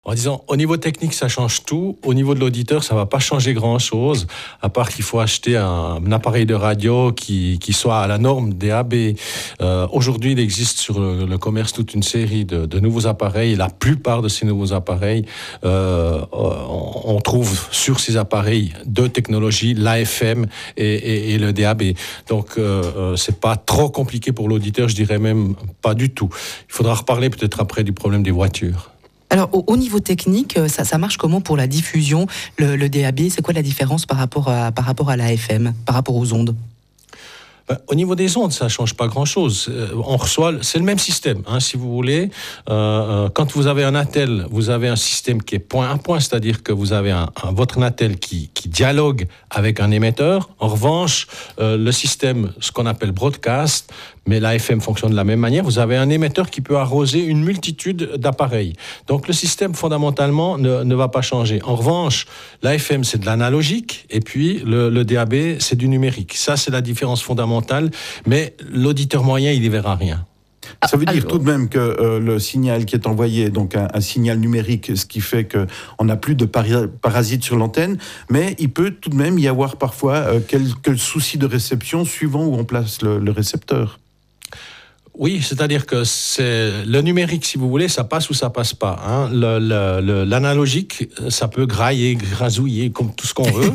En disant, au niveau technique, ça change tout. Au niveau de l'auditeur, ça va pas changer grand-chose, à part qu'il faut acheter un appareil de radio qui soit à la norme DAB. Aujourd'hui, il existe sur le commerce toute une série de nouveaux appareils. Et la plupart de ces nouveaux appareils, on trouve sur ces appareils deux technologies, l'AFM et le DAB. Donc, c'est pas trop compliqué pour l'auditeur, je dirais même pas du tout. Il faudra reparler peut-être après du problème des voitures. Alors, au niveau technique, ça marche comment pour la diffusion, le DAB? C'est quoi la différence par rapport à l'AFM, par rapport aux ondes? Au niveau des ondes, ça ne change pas grand-chose. On reçoit, c'est le même système, si vous voulez. Quand vous avez un attel, vous avez un système qui est point à point, c'est-à-dire que vous avez votre attel qui dialogue avec un émetteur. En revanche, le système, ce qu'on appelle broadcast, mais l'AFM fonctionne de la même manière, vous avez un émetteur qui peut arroser une multitude d'appareils. Donc le système, fondamentalement, ne va pas changer. En revanche, l'AFM, c'est de l'analogique, et puis le DAB, c'est du numérique. Ça, c'est la différence fondamentale, mais l'auditeur moyen, il n'y verra rien. Ça veut dire tout de même que le signal qui est envoyé, donc un signal numérique, ce qui fait qu'on n'a plus de parasites sur l'antenne, mais il peut tout de même y avoir parfois quelques soucis de réception suivant où on place le récepteur. Oui, c'est-à-dire que c'est le numérique, si vous voulez, ça passe ou ça passe pas. L'analogique, ça peut grailler, grasouiller, comme tout ce qu'on veut.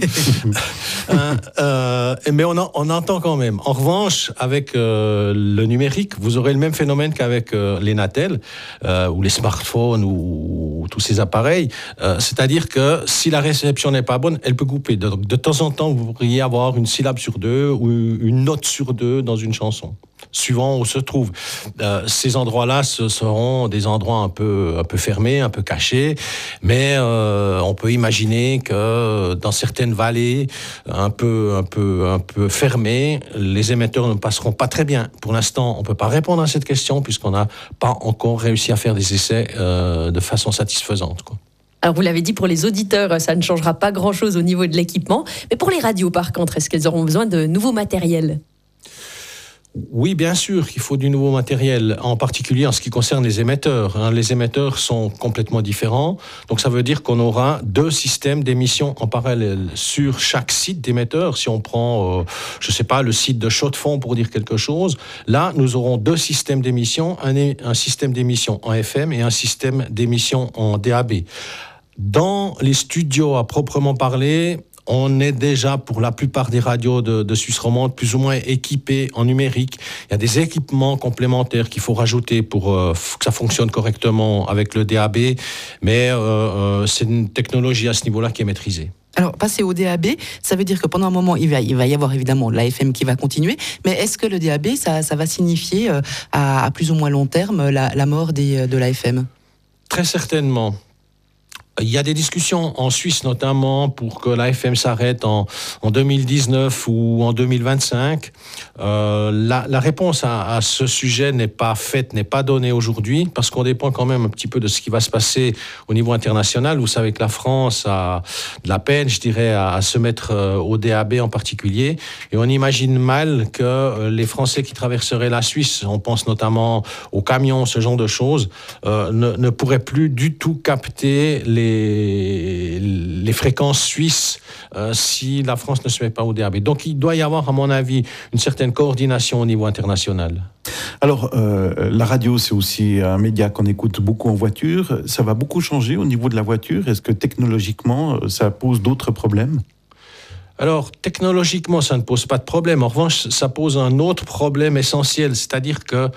Mais on entend quand même. En revanche, avec le numérique, vous aurez le même phénomène qu'avec les Natel ou les smartphones ou tous ces appareils. C'est-à-dire que si la réception n'est pas bonne, elle peut couper. Donc, de temps en temps, vous pourriez avoir une syllabe sur deux ou une note sur deux dans une chanson, suivant où se trouve. Ces endroits-là, ce seront des endroits un peu fermés, un peu cachés, mais on peut imaginer que dans certaines vallées un peu fermées, les émetteurs ne passeront pas très bien. Pour l'instant, on ne peut pas répondre à cette question puisqu'on n'a pas encore réussi à faire des essais de façon satisfaisante, quoi. Alors vous l'avez dit, pour les auditeurs, ça ne changera pas grand-chose au niveau de l'équipement, mais pour les radios par contre, est-ce qu'elles auront besoin de nouveaux matériels ? Oui, bien sûr qu'il faut du nouveau matériel, en particulier en ce qui concerne les émetteurs. Les émetteurs sont complètement différents, donc ça veut dire qu'on aura deux systèmes d'émission en parallèle sur chaque site d'émetteur. Si on prend, le site de Chaux-de-Fonds pour dire quelque chose, là, nous aurons deux systèmes d'émission, un système d'émission en FM et un système d'émission en DAB. Dans les studios à proprement parler, on est déjà, pour la plupart des radios de Suisse romande, plus ou moins équipés en numérique. Il y a des équipements complémentaires qu'il faut rajouter pour que ça fonctionne correctement avec le DAB, mais c'est une technologie à ce niveau-là qui est maîtrisée. Alors, passer au DAB, ça veut dire que pendant un moment, il va y avoir évidemment l'AFM qui va continuer, mais est-ce que le DAB, ça va signifier à plus ou moins long terme la mort de l'AFM ? Très certainement. Il y a des discussions en Suisse notamment pour que l'AFM s'arrête en 2019 ou en 2025. La réponse à ce sujet n'est pas faite, n'est pas donnée aujourd'hui, parce qu'on dépend quand même un petit peu de ce qui va se passer au niveau international. Vous savez que la France a de la peine, je dirais, à se mettre au DAB en particulier. Et on imagine mal que les Français qui traverseraient la Suisse, on pense notamment aux camions, ce genre de choses, ne pourraient plus du tout capter les fréquences suisses si la France ne se met pas au DAB. Donc il doit y avoir, à mon avis, une certaine coordination au niveau international. Alors, la radio, c'est aussi un média qu'on écoute beaucoup en voiture. Ça va beaucoup changer au niveau de la voiture. Est-ce que technologiquement, ça pose d'autres problèmes ? Alors, technologiquement, ça ne pose pas de problème. En revanche, ça pose un autre problème essentiel, c'est-à-dire que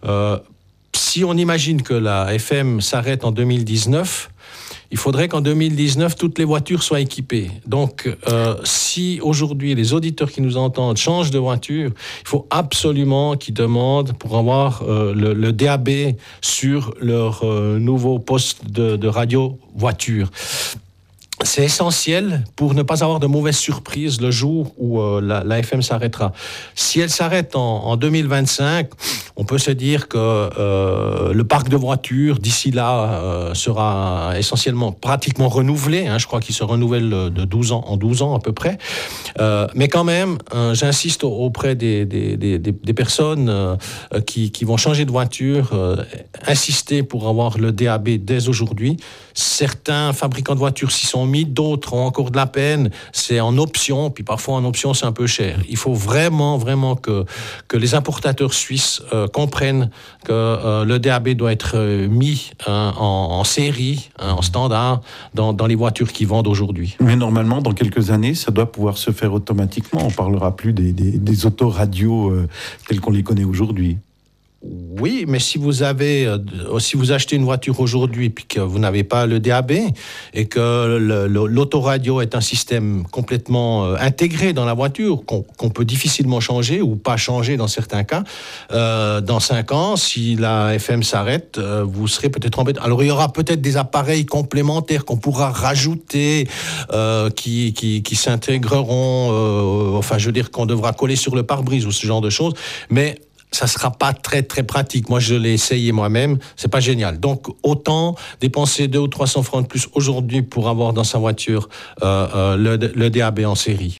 si on imagine que la FM s'arrête en 2019, il faudrait qu'en 2019, toutes les voitures soient équipées. Donc, si aujourd'hui, les auditeurs qui nous entendent changent de voiture, il faut absolument qu'ils demandent pour avoir le DAB sur leur nouveau poste de radio voiture. c'est essentiel pour ne pas avoir de mauvaises surprises le jour où la FM s'arrêtera. Si elle s'arrête en 2025, on peut se dire que le parc de voitures d'ici là sera essentiellement pratiquement renouvelé. Je crois qu'il se renouvelle de 12 ans en 12 ans à peu près. Mais quand même, j'insiste auprès des personnes qui vont changer de voiture, insister pour avoir le DAB dès aujourd'hui. Certains fabricants de voitures s'y sont mis, d'autres ont encore de la peine. C'est en option, puis parfois en option c'est un peu cher. Il faut vraiment que les importateurs suisses comprennent que le DAB doit être mis en série, en standard, dans les voitures qui vendent aujourd'hui. Mais normalement, dans quelques années, ça doit pouvoir se faire automatiquement. On ne parlera plus des autoradios telles qu'on les connaît aujourd'hui. Oui, mais si vous achetez une voiture aujourd'hui puis que vous n'avez pas le DAB et que l'autoradio est un système complètement intégré dans la voiture qu'on peut difficilement changer ou pas changer dans certains cas, dans 5 ans, si la FM s'arrête, vous serez peut-être embêté. Alors il y aura peut-être des appareils complémentaires qu'on pourra rajouter qui s'intégreront, qu'on devra coller sur le pare-brise ou ce genre de choses, mais ça sera pas très très pratique. Moi, je l'ai essayé moi-même, c'est pas génial. Donc, autant dépenser 200 ou 300 francs de plus aujourd'hui pour avoir dans sa voiture le DAB en série.